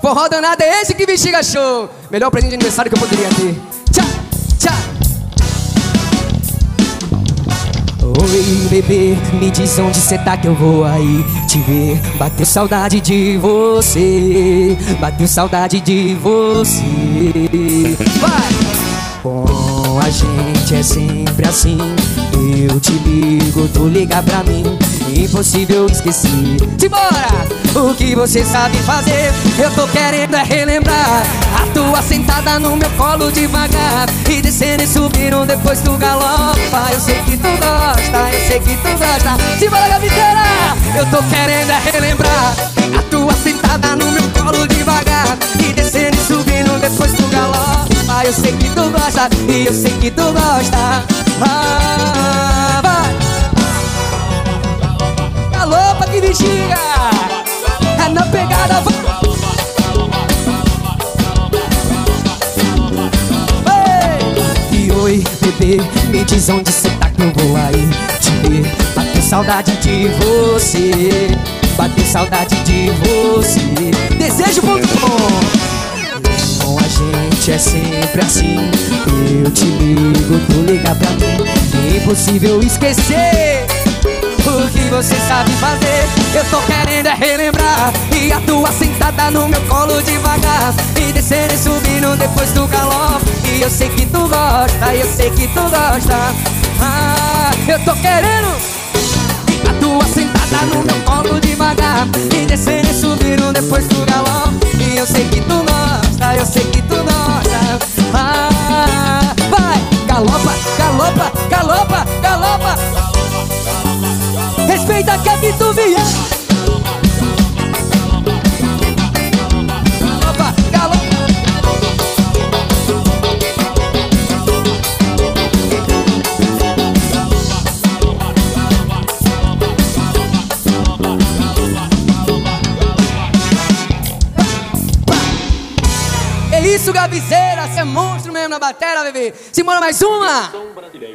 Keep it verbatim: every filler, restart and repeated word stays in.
Forró danado é esse que bexiga show. Melhor presente de aniversário que eu poderia ter. Tchau, tchau. Oi, bebê, me diz onde cê tá que eu vou aí te ver. Bateu saudade de você, bateu saudade de você. Vai! Com a gente é sempre assim. Eu te ligo, tu liga pra mim. Impossível esquecer. Simbora! O que você sabe fazer, eu tô querendo é relembrar. A tua sentada no meu colo devagar, e descendo e subindo depois tu galopa. Eu sei que tu gosta, eu sei que tu gosta. Simbora, Gaviteira! Eu tô querendo é relembrar. A tua sentada no meu colo devagar, e descendo e subindo depois tu galopa. Eu sei que tu gosta, e eu sei que tu gosta. Ah, vai! Galopa que bexiga! É na pegada, vai! Ei! E oi, bebê, me diz onde cê tá que eu vou aí te ver. Bateu saudade de você, bateu saudade de você. Desejo ponto com. Com a gente é sempre assim. Eu te ligo, tu liga pra mim. Impossível esquecer. O que você sabe fazer, eu tô querendo é relembrar. E a tua sentada no meu colo devagar, e descendo e subindo depois do galope. E eu sei que tu gosta, eu sei que tu gosta. Ah, eu tô querendo. E a tua sentada no meu colo devagar, e descendo e subindo depois do galope. E eu sei que tu gosta, eu sei que tu gosta. Ah, vai! Galopa, galopa, galopa, galopa. Respeita que aqui tu vier. Galopa, galopa. É isso, Gabizeira, cê é monstro mesmo na bateria, bebê. Simbora mais uma.